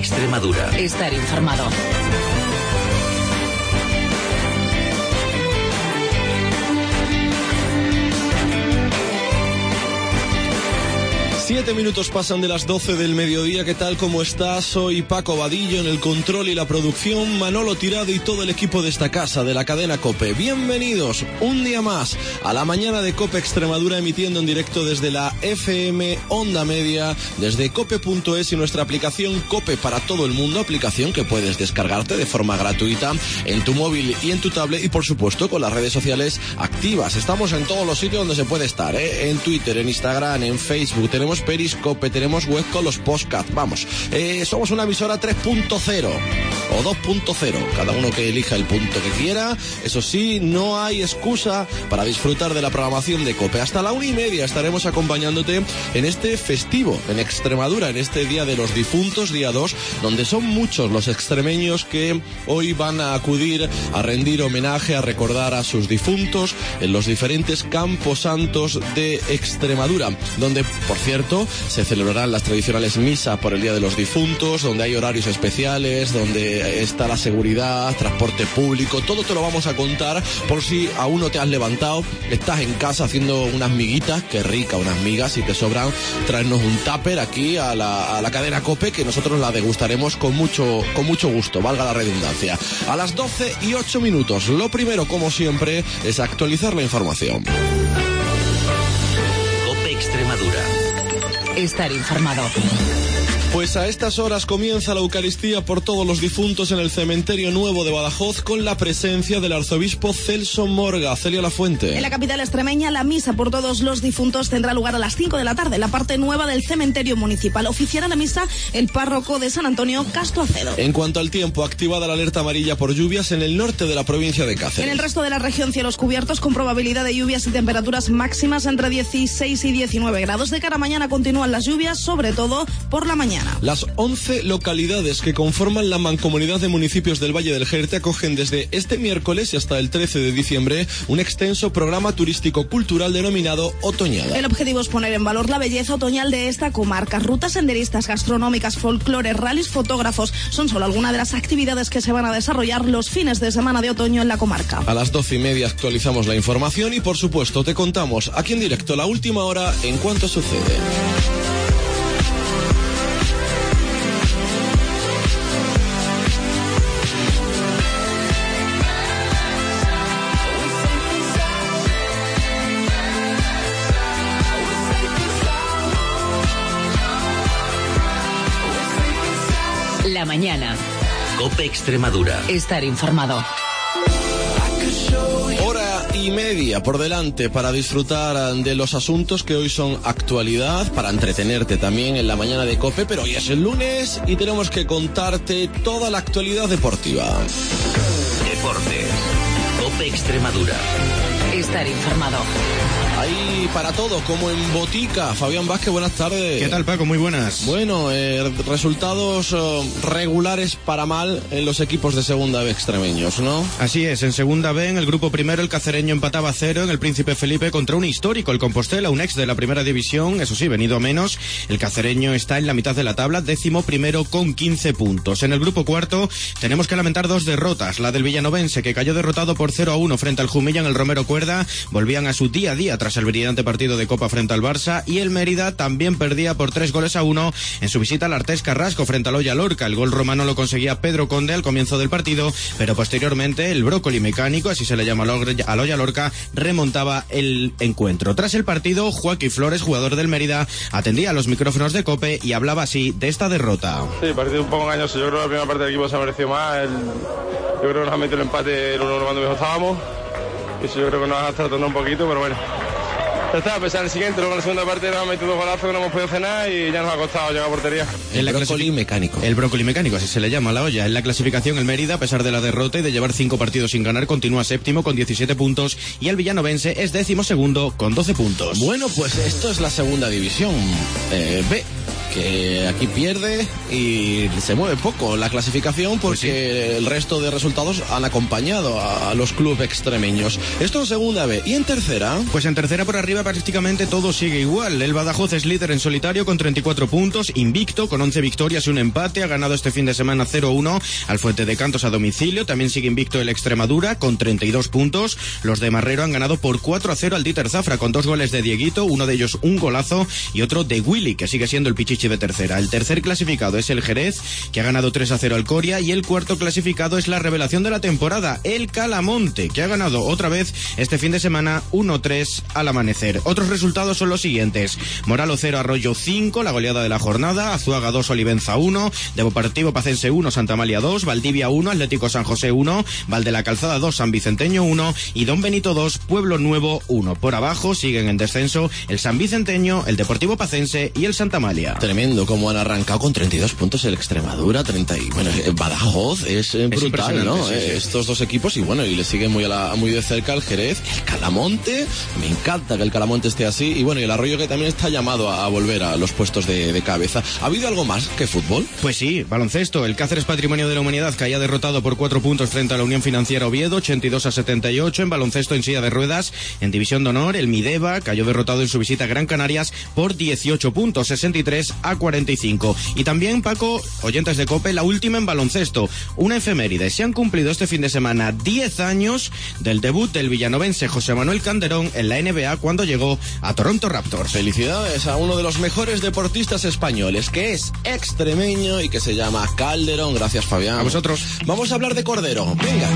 Extremadura. Estar informado. Siete minutos pasan de las 12 del mediodía. ¿Qué tal? ¿Cómo estás? Soy Paco Vadillo, en el control y la producción, Manolo Tirado y todo el equipo de esta casa, de la cadena COPE. Bienvenidos un día más a la mañana de COPE Extremadura, emitiendo en directo desde la FM Onda Media, desde cope.es y nuestra aplicación COPE para todo el mundo, aplicación que puedes descargarte de forma gratuita en tu móvil y en tu tablet, y por supuesto con las redes sociales activas. Estamos en todos los sitios donde se puede estar, en Twitter, en Instagram, en Facebook, tenemos Periscope, tenemos web con los podcasts, vamos, somos una emisora 3.0 o 2.0, cada uno que elija el punto que quiera. Eso sí, no hay excusa para disfrutar de la programación de COPE. Hasta la 1:30 estaremos acompañándote en este festivo en Extremadura, en este Día de los Difuntos, día 2, donde son muchos los extremeños que hoy van a acudir a rendir homenaje, a recordar a sus difuntos en los diferentes campos santos de Extremadura, donde, por cierto, se celebrarán las tradicionales misas por el Día de los Difuntos, donde hay horarios especiales, donde está la seguridad, transporte público. Todo te lo vamos a contar por si aún no te has levantado, estás en casa haciendo unas miguitas, qué rica unas migas, si te sobran, traernos un tupper aquí a la cadena COPE, que nosotros la degustaremos con mucho gusto, valga la redundancia. A las 12:08, lo primero, como siempre, es actualizar la información. COPE Extremadura. Estar informado. Pues a estas horas comienza la Eucaristía por todos los difuntos en el Cementerio Nuevo de Badajoz, con la presencia del arzobispo Celso Morga. Celia Lafuente. En la capital extremeña, la misa por todos los difuntos tendrá lugar a las 5 de la tarde en la parte nueva del cementerio municipal. Oficiará la misa el párroco de San Antonio, Castro Acedo. En cuanto al tiempo, activada la alerta amarilla por lluvias en el norte de la provincia de Cáceres. En el resto de la región, cielos cubiertos con probabilidad de lluvias y temperaturas máximas entre 16 y 19 grados. De cara a mañana continúan las lluvias, sobre todo por la mañana. Las 11 localidades que conforman la mancomunidad de municipios del Valle del Jerte acogen desde este miércoles y hasta el 13 de diciembre un extenso programa turístico-cultural denominado Otoñada. El objetivo es poner en valor la belleza otoñal de esta comarca. Rutas senderistas, gastronómicas, folclore, rallies, fotógrafos son solo algunas de las actividades que se van a desarrollar los fines de semana de otoño en la comarca. A las 12:30 actualizamos la información y, por supuesto, te contamos aquí en directo la última hora en cuanto sucede. La mañana. COPE Extremadura. Estar informado. Hora y media por delante para disfrutar de los asuntos que hoy son actualidad, para entretenerte también en la mañana de COPE, pero hoy es el lunes y tenemos que contarte toda la actualidad deportiva. Deportes. COPE Extremadura. Estar informado. Ahí para todo, como en botica. Fabián Vázquez, buenas tardes. ¿Qué tal, Paco? Muy buenas. Bueno, resultados regulares para mal en los equipos de segunda B extremeños, ¿no? Así es, en segunda B, en el grupo primero, el cacereño empataba 0 en el Príncipe Felipe contra un histórico, el Compostela, un ex de la primera división, eso sí, venido a menos. El cacereño está en la mitad de la tabla, 11º con 15 puntos. En el grupo cuarto tenemos que lamentar 2 derrotas, la del villanovense, que cayó derrotado por 0-1 frente al Jumilla en el Romero Cuerda, volvían a su día a día tras el brillante partido de Copa frente al Barça, y el Mérida también perdía por 3-1 en su visita al Artés Carrasco frente al Oya Lorca. El gol romano lo conseguía Pedro Conde al comienzo del partido, pero posteriormente el brócoli mecánico, así se le llama al Oya Lorca, remontaba el encuentro. Tras el partido, Joaquín Flores, jugador del Mérida, atendía a los micrófonos de COPE y hablaba así de esta derrota. Sí, partido un poco engañoso. Yo creo que la primera parte del equipo se ha merecido más. Yo creo que nos ha metido el empate el 1-1 cuando mejor estábamos. Y eso yo creo que nos ha tratado un poquito, pero bueno. Ya está, a pesar del siguiente, luego en la segunda parte nos han metido 2 golazos que no hemos podido cenar y ya nos ha costado llegar a portería. El brócoli mecánico. El brócoli mecánico, así se le llama a la olla. En la clasificación, el Mérida, a pesar de la derrota y de llevar 5 partidos sin ganar, continúa séptimo con 17 puntos y el villanovense es 12º con 12 puntos. Bueno, pues esto es la segunda división B, que aquí pierde y se mueve poco la clasificación porque el resto de resultados han acompañado a los clubes extremeños. Esto en segunda B. ¿Y en tercera? Pues en tercera por arriba prácticamente todo sigue igual. El Badajoz es líder en solitario con 34 puntos, invicto con 11 victorias y un empate. Ha ganado este fin de semana 0-1 al Fuente de Cantos a domicilio. También sigue invicto el Extremadura con 32 puntos. Los de Marrero han ganado por 4-0 al Dieter Zafra con 2 goles de Dieguito, uno de ellos un golazo y otro de Willy, que sigue siendo el pichichi de tercera. El tercer clasificado es el Jerez, que ha ganado 3-0 al Coria, y el cuarto clasificado es la revelación de la temporada, el Calamonte, que ha ganado otra vez este fin de semana 1-3 al Amanecer. Otros resultados son los siguientes: Moralo 0, Arroyo 5, la goleada de la jornada; Azuaga 2, Olivenza 1, Deportivo Pacense 1, Santa Amalia 2, Valdivia 1, Atlético San José 1, Valde la Calzada 2, San Vicenteño 1 y Don Benito 2, Pueblo Nuevo 1. Por abajo siguen en descenso el San Vicenteño, el Deportivo Pacense y el Santa Amalia. Tremendo como han arrancado con 32 puntos el Extremadura, 30 y bueno, Badajoz es brutal, ¿no? Sí. Estos dos equipos y bueno, y le sigue muy de cerca el Jerez, el Calamonte. Me encanta que el Calamonte esté así y bueno, y el Arroyo, que también está llamado a volver a los puestos de cabeza. ¿Ha habido algo más que fútbol? Pues sí, baloncesto. El Cáceres Patrimonio de la Humanidad caía derrotado por 4 puntos frente a la Unión Financiera Oviedo, 82-78. En baloncesto en silla de ruedas, en división de honor, el Mideva cayó derrotado en su visita a Gran Canarias por 18 puntos, 63-45. Y también, Paco, oyentes de COPE, la última en baloncesto, una efeméride. Se han cumplido este fin de semana 10 años del debut del villanovense José Manuel Calderón en la NBA cuando llegó a Toronto Raptors. Felicidades a uno de los mejores deportistas españoles, que es extremeño y que se llama Calderón. Gracias, Fabián. A vosotros. Vamos a hablar de Cordero. Venga.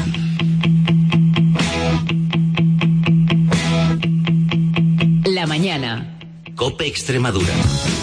La mañana. COPE Extremadura.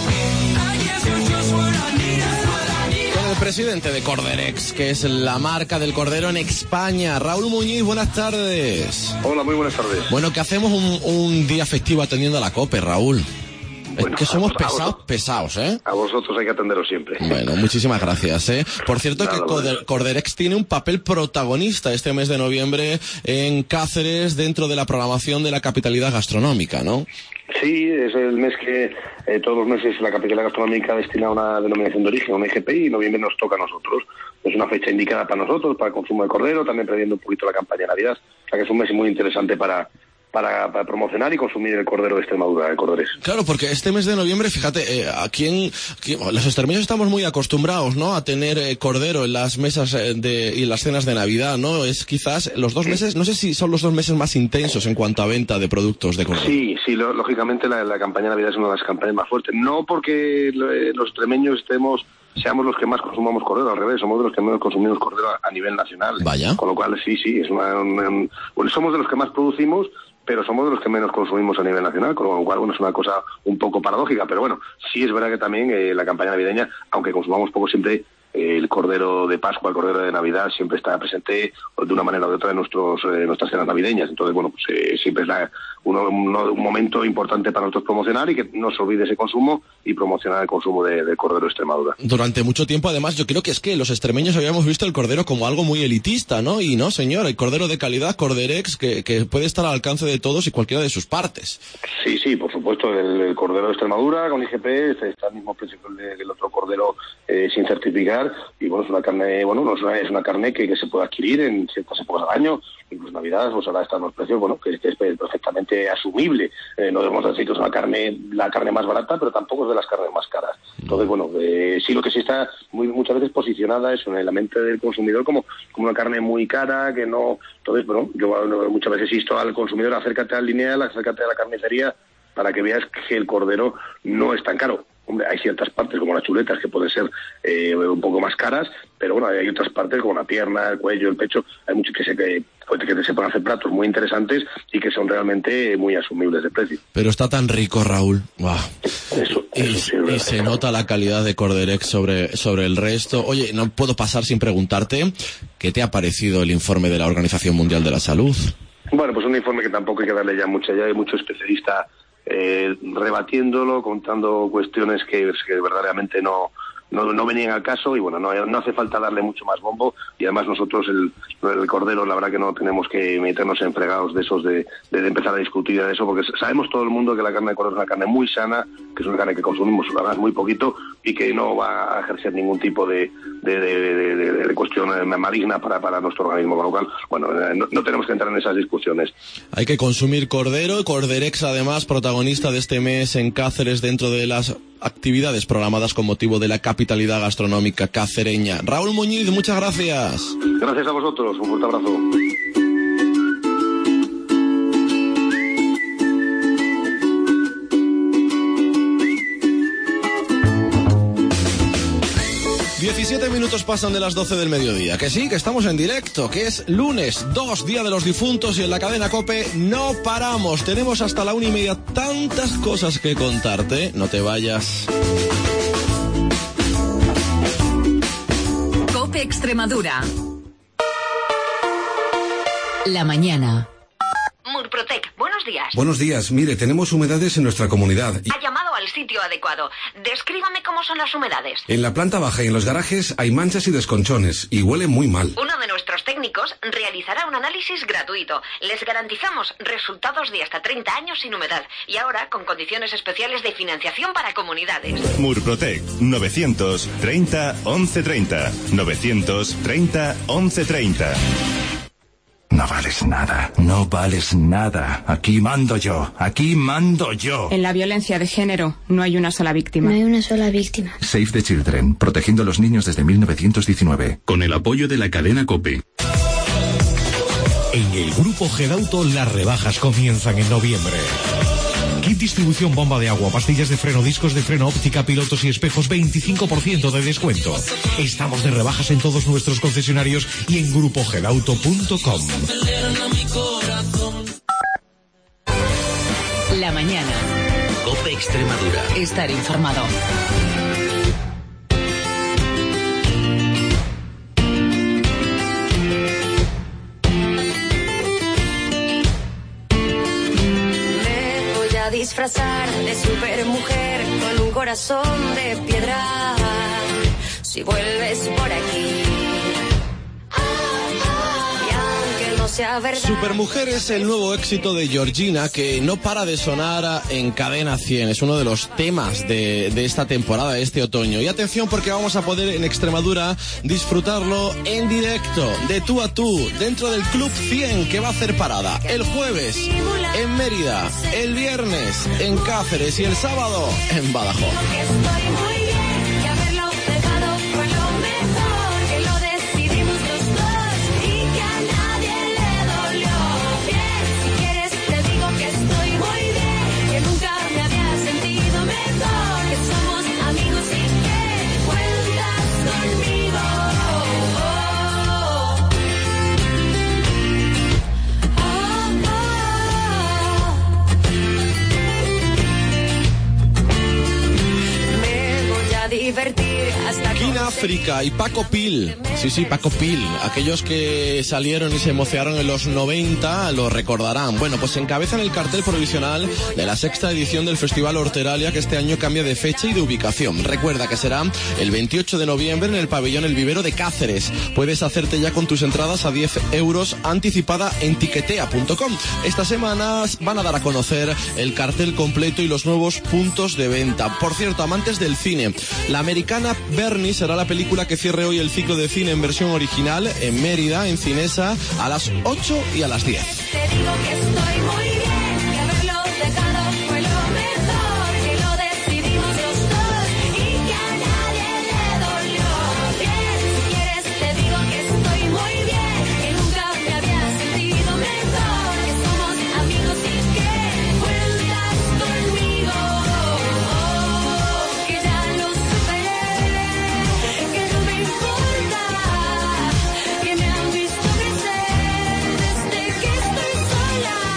Con el presidente de Corderex, que es la marca del cordero en España, Raúl Muñiz, buenas tardes. Hola, muy buenas tardes. Bueno, ¿qué hacemos un día festivo atendiendo a la COPE, Raúl? Bueno, es que somos pesados, ¿eh? A vosotros hay que atenderos siempre. Bueno, muchísimas gracias, ¿eh? Por cierto, Nada, que Corderex tiene un papel protagonista este mes de noviembre en Cáceres dentro de la programación de la capitalidad gastronómica, ¿no? Sí, es el mes que todos los meses la capitalidad gastronómica destina una denominación de origen, un EGPI, y noviembre nos toca a nosotros. Es una fecha indicada para nosotros, para el consumo de cordero, también previendo un poquito la campaña de Navidad. O sea que es un mes muy interesante para promocionar y consumir el cordero de Extremadura, el Corderex. Claro, porque este mes de noviembre, fíjate, aquí los extremeños estamos muy acostumbrados, ¿no?, a tener cordero en las mesas y en las cenas de Navidad, ¿no? Es quizás los 2 meses, no sé si son los 2 meses más intensos en cuanto a venta de productos de cordero. Sí, lógicamente la campaña de Navidad es una de las campañas más fuertes. No porque los extremeños seamos los que más consumamos cordero, al revés, somos de los que menos consumimos cordero a nivel nacional. Vaya. Con lo cual, sí, es somos de los que más producimos, pero somos de los que menos consumimos a nivel nacional, con lo cual, bueno, es una cosa un poco paradójica, pero bueno, sí es verdad que también la campaña navideña, aunque consumamos poco, siempre el cordero de Pascua, el cordero de Navidad, siempre está presente de una manera o de otra en nuestras cenas navideñas. Entonces, bueno, pues siempre es un momento importante para nosotros promocionar y que no se olvide ese consumo y promocionar el consumo de cordero de Extremadura. Durante mucho tiempo, además, yo creo que es que los extremeños habíamos visto el cordero como algo muy elitista, ¿no? Y no, señor, el cordero de calidad, Corderex, que puede estar al alcance de todos y cualquiera de sus partes. Sí, por supuesto, el cordero de Extremadura con IGP está al mismo principio del otro cordero sin certificar, y bueno, es una carne, es una carne que se puede adquirir en ciertas épocas del año, incluso Navidad, pues ahora están los precios, que es perfectamente asumible. No debemos decir que es la carne más barata, pero tampoco es de las carnes más caras. Entonces, sí, lo que sí está muchas veces posicionada es en la mente del consumidor como una carne muy cara, que no. Entonces, yo muchas veces insto al consumidor: acércate al lineal, acércate a la carnicería, para que veas que el cordero no es tan caro. Hombre, hay ciertas partes como las chuletas que pueden ser un poco más caras, pero bueno, hay otras partes como la pierna, el cuello, el pecho, hay muchos que se pueden hacer platos muy interesantes y que son realmente muy asumibles de precio. Pero está tan rico, Raúl. Wow. Eso sí, y se nota la calidad de Corderex sobre el resto. Oye, no puedo pasar sin preguntarte, ¿qué te ha parecido el informe de la Organización Mundial de la Salud? Bueno, pues un informe que tampoco hay que darle ya hay mucho especialista rebatiéndolo, contando cuestiones que verdaderamente no no venían al caso y bueno, no hace falta darle mucho más bombo, y además nosotros el cordero, la verdad que no tenemos que meternos en fregados de esos de empezar a discutir de eso, porque sabemos todo el mundo que la carne de cordero es una carne muy sana, que es una carne que consumimos además muy poquito y que no va a ejercer ningún tipo de cuestión maligna para nuestro organismo, con lo cual, bueno, no tenemos que entrar en esas discusiones. Hay que consumir cordero. Corderex, además, protagonista de este mes en Cáceres dentro de las actividades programadas con motivo de la capitalidad gastronómica cacereña. Raúl Muñiz, muchas gracias. Gracias a vosotros, un fuerte abrazo. Minutos pasan de las 12 del mediodía. Que sí, que estamos en directo, que es lunes 2, Día de los Difuntos, y en la cadena COPE no paramos. Tenemos hasta la 1:30 tantas cosas que contarte. No te vayas. COPE Extremadura. La mañana. Murprotec, buenos días. Buenos días. Mire, tenemos humedades en nuestra comunidad. Ha llamado al sitio adecuado. Descríbame cómo son las humedades. En la planta baja y en los garajes hay manchas y desconchones y huele muy mal. Uno de nuestros técnicos realizará un análisis gratuito. Les garantizamos resultados de hasta 30 años sin humedad y ahora con condiciones especiales de financiación para comunidades. Murprotec, 930 1130. 930 1130. No vales nada, no vales nada. Aquí mando yo, aquí mando yo. En la violencia de género no hay una sola víctima. No hay una sola víctima. Save the Children, protegiendo a los niños desde 1919. Con el apoyo de la cadena COPE. En el Grupo Gedauto las rebajas comienzan en noviembre. Kit distribución bomba de agua, pastillas de freno, discos de freno, óptica, pilotos y espejos, 25% de descuento. Estamos de rebajas en todos nuestros concesionarios y en grupogedauto.com. La mañana. COPE Extremadura. Estar informado. Disfrazar de supermujer con un corazón de piedra. Si vuelves por aquí, y aunque no sea verdad. Supermujer es el nuevo éxito de Georgina, que no para de sonar en Cadena 100. Es uno de los temas de esta temporada, de este otoño. Y atención, porque vamos a poder en Extremadura disfrutarlo en directo, de tú a tú, dentro del Club 100, que va a hacer parada el jueves en Mérida, el viernes en Cáceres y el sábado en Badajoz. Kina África y Paco Pil. Sí, Paco Pil. Aquellos que salieron y se emocionaron en los 90 lo recordarán. Bueno, pues encabezan el cartel provisional de la 6ª edición del Festival Horteralia, que este año cambia de fecha y de ubicación. Recuerda que será el 28 de noviembre en el pabellón El Vivero de Cáceres. Puedes hacerte ya con tus entradas a 10 euros anticipada en tiquetea.com. Esta semana van a dar a conocer el cartel completo y los nuevos puntos de venta. Por cierto, amantes del cine, la americana Bernie será la película que cierre hoy el ciclo de cine en versión original en Mérida, en Cinesa, a las 8 y a las 10. Te digo que estoy muy bien, que haberlo dejado fue lo mejor, que lo decidimos los dos y que a nadie le dolió. Bien, si quieres te digo que estoy muy bien, que nunca me había sentido mejor, que somos amigos y que cuentas conmigo, que ya lo superé, que no me importa, que me han visto crecer desde que estoy sola.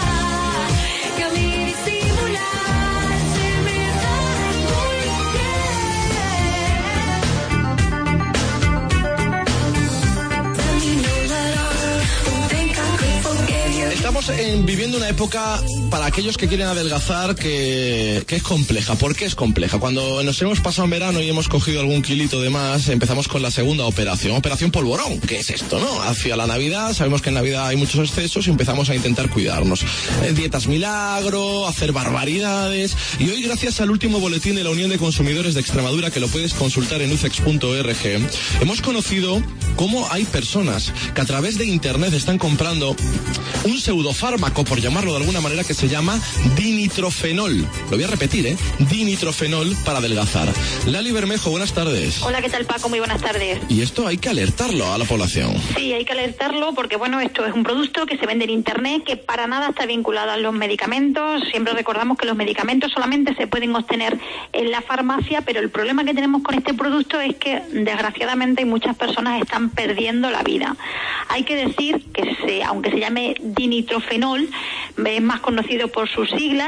viviendo una época, para aquellos que quieren adelgazar, que es compleja. ¿Por qué es compleja? Cuando nos hemos pasado en verano y hemos cogido algún kilito de más, empezamos con la segunda operación polvorón. ¿Qué es esto, no? Hacia la Navidad, sabemos que en Navidad hay muchos excesos y empezamos a intentar cuidarnos. Dietas milagro, hacer barbaridades. Y hoy, gracias al último boletín de la Unión de Consumidores de Extremadura, que lo puedes consultar en ucex.org, hemos conocido cómo hay personas que a través de internet están comprando un pseudofármaco, por llamarlo de alguna manera, que se llama dinitrofenol. Lo voy a repetir, dinitrofenol para adelgazar. Lali Bermejo, buenas tardes. Hola, ¿qué tal, Paco? Muy buenas tardes. Y esto hay que alertarlo a la población. Sí, hay que alertarlo porque, bueno, esto es un producto que se vende en internet, que para nada está vinculado a los medicamentos. Siempre recordamos que los medicamentos solamente se pueden obtener en la farmacia, pero el problema que tenemos con este producto es que, desgraciadamente, muchas personas están perdiendo la vida. Hay que decir que, aunque se llame dinitrofenol, es más conocido por sus siglas,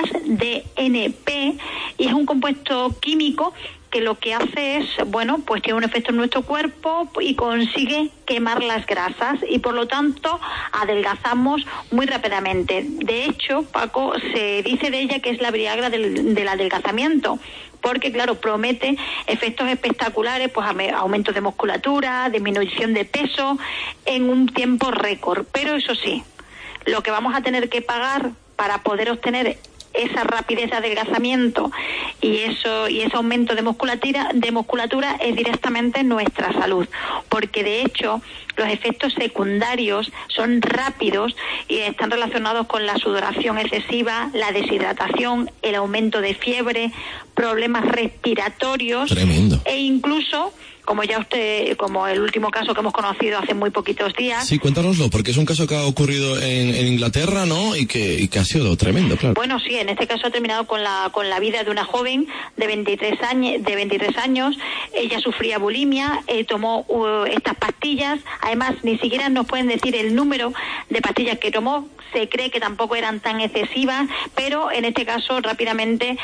DNP, y es un compuesto químico que lo que hace es, bueno, pues tiene un efecto en nuestro cuerpo y consigue quemar las grasas y por lo tanto adelgazamos muy rápidamente. De hecho, Paco, se dice de ella que es la Viagra del adelgazamiento, porque claro, promete efectos espectaculares, pues aumento de musculatura, disminución de peso en un tiempo récord. Pero eso sí, lo que vamos a tener que pagar para poder obtener esa rapidez de adelgazamiento y ese aumento de musculatura es directamente nuestra salud, porque de hecho los efectos secundarios son rápidos y están relacionados con la sudoración excesiva, la deshidratación, el aumento de fiebre, problemas respiratorios. Tremendo. E incluso, como el último caso que hemos conocido hace muy poquitos días. Sí, cuéntanoslo, porque es un caso que ha ocurrido en Inglaterra, ¿no? Y que ha sido tremendo, claro. Bueno, sí, en este caso ha terminado con la vida de una joven de 23 años. Ella sufría bulimia, tomó estas pastillas. Además, ni siquiera nos pueden decir el número de pastillas que tomó. Se cree que tampoco eran tan excesivas, pero en este caso rápidamente,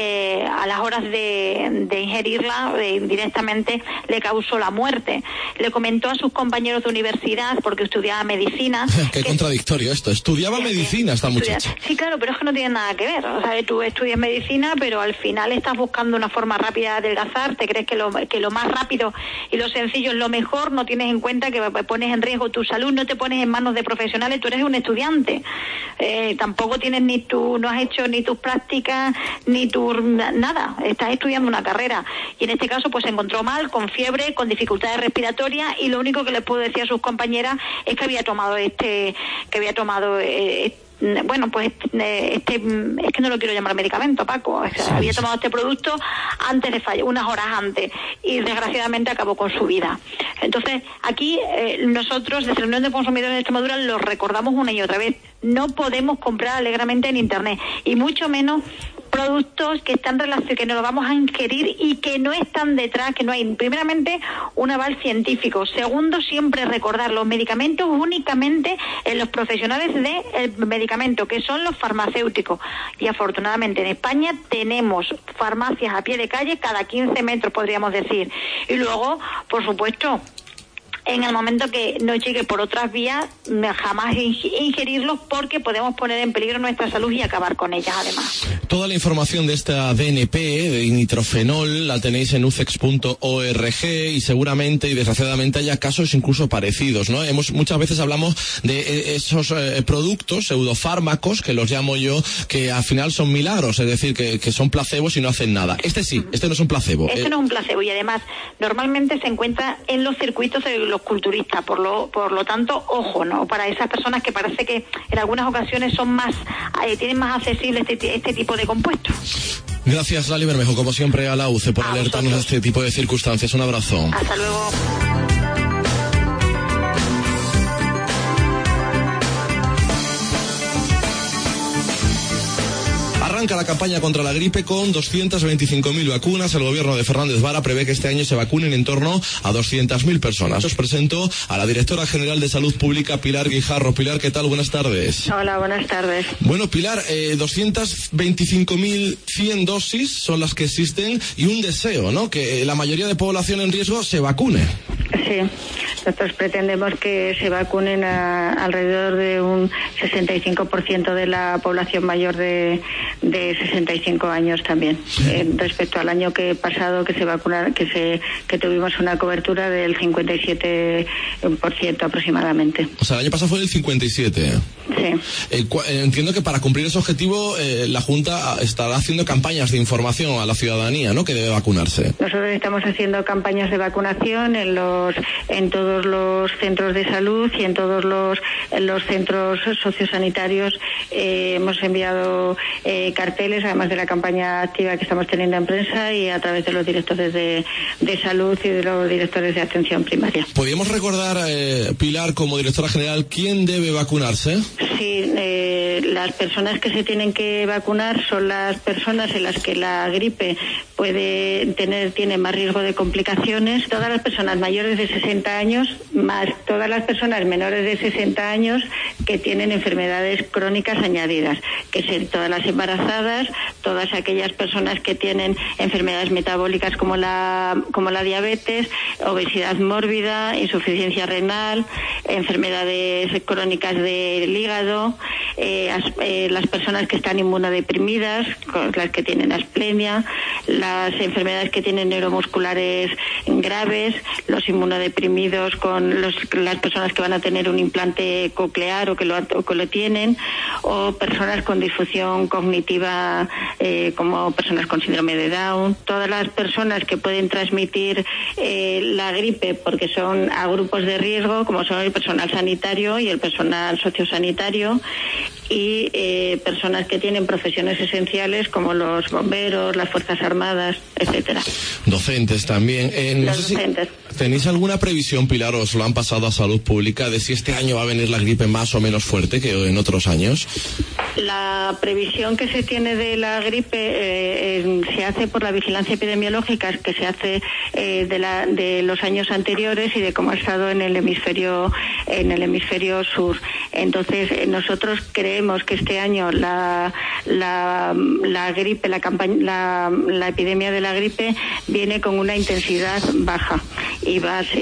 a las horas de ingerirla, directamente le causó la muerte. Le comentó a sus compañeros de universidad, porque estudiaba medicina. Qué contradictorio esto. Estudiaba medicina esta muchacha. Sí, claro, pero es que no tiene nada que ver. O sea, tú estudias medicina, pero al final estás buscando una forma rápida de adelgazar. Te crees que lo más rápido y lo sencillo es lo mejor. No tienes en cuenta que pones en riesgo tu salud, no te pones en manos de profesionales. Tú eres un estudiante. Tampoco tienes no has hecho ni tus prácticas, ni nada. Estás estudiando una carrera. Y en este caso, pues se encontró mal, con fiebre, con dificultades respiratorias, y lo único que les puedo decir a sus compañeras es que había tomado es que no lo quiero llamar medicamento, Paco. O sea, había tomado este producto antes de fallar, unas horas antes, y desgraciadamente acabó con su vida. Entonces, aquí nosotros, desde la Unión de Consumidores de Extremadura, lo recordamos una y otra vez. No podemos comprar alegremente en internet, y mucho menos productos que están relacionados, que no lo vamos a ingerir y que no están detrás, que no hay, primeramente, un aval científico. Segundo, siempre recordar los medicamentos únicamente en los profesionales del medicamento, que son los farmacéuticos. Y afortunadamente en España tenemos farmacias a pie de calle cada 15 metros, podríamos decir. Y luego, por supuesto, en el momento que nos llegue por otras vías, jamás ingerirlos, porque podemos poner en peligro nuestra salud y acabar con ellas, además. Toda la información de esta DNP, de nitrofenol, la tenéis en ucex.org, y seguramente y desgraciadamente haya casos incluso parecidos, ¿no? Muchas veces hablamos de esos productos, pseudofármacos, que los llamo yo, que al final son milagros, es decir, que son placebos y no hacen nada. Este no es un placebo. Este no es un placebo, y además normalmente se encuentra en los circuitos de los culturistas, por lo tanto, ojo, ¿no? Para esas personas que parece que en algunas ocasiones son tienen más accesible este tipo de compuestos. Gracias, Lali Bermejo, como siempre, a la UCE por alertarnos de este tipo de circunstancias. Un abrazo. Hasta luego. Arranca la campaña contra la gripe con 225.000 vacunas. El gobierno de Fernández Vara prevé que este año se vacunen en torno a 200.000 personas. Os presento a la directora general de Salud Pública, Pilar Guijarro. Pilar, ¿qué tal? Buenas tardes. Hola, buenas tardes. Bueno, Pilar, 225.100 dosis son las que existen, y un deseo, ¿no? Que la mayoría de población en riesgo se vacune. Sí, nosotros pretendemos que se vacunen alrededor de un 65% de la población mayor de 65 años también. Respecto al año que pasado que se vacunaron, que tuvimos una cobertura del 57% aproximadamente. O sea, el año pasado fue el 57%. Sí. Entiendo que para cumplir ese objetivo la Junta estará haciendo campañas de información a la ciudadanía, ¿no?, que debe vacunarse. Nosotros estamos haciendo campañas de vacunación en todos los centros de salud y en todos los centros sociosanitarios. Hemos enviado carteles, además de la campaña activa que estamos teniendo en prensa, y a través de los directores de salud y de los directores de atención primaria. ¿Podríamos recordar, Pilar, como directora general, quién debe vacunarse? Sí, las personas que se tienen que vacunar son las personas en las que la gripe tiene más riesgo de complicaciones. Todas las personas mayores de 60 años, más todas las personas menores de 60 años que tienen enfermedades crónicas añadidas, que son todas las embarazadas, todas aquellas personas que tienen enfermedades metabólicas como la diabetes, obesidad mórbida, insuficiencia renal, enfermedades crónicas del hígado, las personas que están inmunodeprimidas, las que tienen asplenia, las enfermedades que tienen neuromusculares graves, los inmunodeprimidos con las personas que van a tener un implante coclear o que lo tienen, o personas con disfunción cognitiva como personas con síndrome de Down. Todas las personas que pueden transmitir la gripe porque son a grupos de riesgo, como son el personal sanitario y el personal sociosanitario, y personas que tienen profesiones esenciales como los bomberos, las Fuerzas Armadas, etcétera. Docentes también. No sé docentes. Si tenéis alguna previsión, Pilar, os lo han pasado a Salud Pública, de si este año va a venir la gripe más o menos fuerte que en otros años. La previsión que se tiene de la gripe se hace por la vigilancia epidemiológica que se hace de los años anteriores y de cómo ha estado en el hemisferio sur. Entonces nosotros creemos que este año la gripe, la epidemia de la gripe viene con una intensidad baja y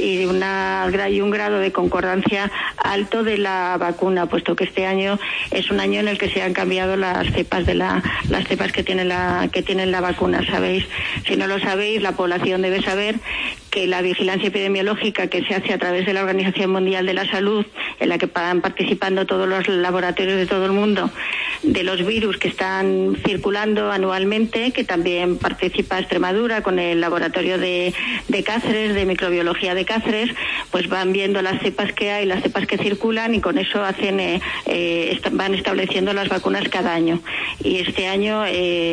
un grado de concordancia alto de la vacuna, puesto que este año es un año en el que se han cambiado las cepas que tiene la vacuna. Sabéis, si no lo sabéis, la población debe saber que la vigilancia epidemiológica que se hace a través de la Organización Mundial de la Salud, en la que van participando todos los laboratorios de todo el mundo, de los virus que están circulando anualmente, que también participa Extremadura con el laboratorio de Cáceres, de microbiología de Cáceres, pues van viendo las cepas que hay, las cepas que circulan, y con eso van estableciendo las vacunas cada año. Y este año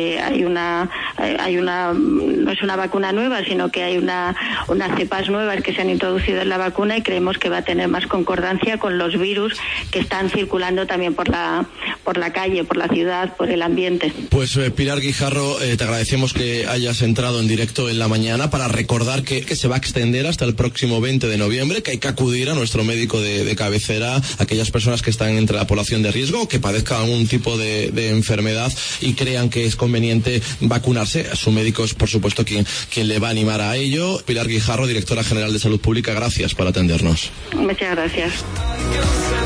no es una vacuna nueva, sino que hay unas cepas nuevas que se han introducido en la vacuna, y creemos que va a tener más concordancia con los virus que están circulando también por la calle, por la ciudad, por el ambiente. Pues Pilar Guijarro, te agradecemos que hayas entrado en directo en la mañana para recordar que se va a extender hasta el próximo 20 de noviembre, que hay que acudir a nuestro médico de cabecera, aquellas personas que están entre la población de riesgo o que padezcan algún tipo de enfermedad y crean que es conveniente vacunarse. Su médico es, por supuesto, quien le va a animar a ello. Pilar Guijarro, directora general de Salud Pública, gracias por atendernos. Muchas gracias.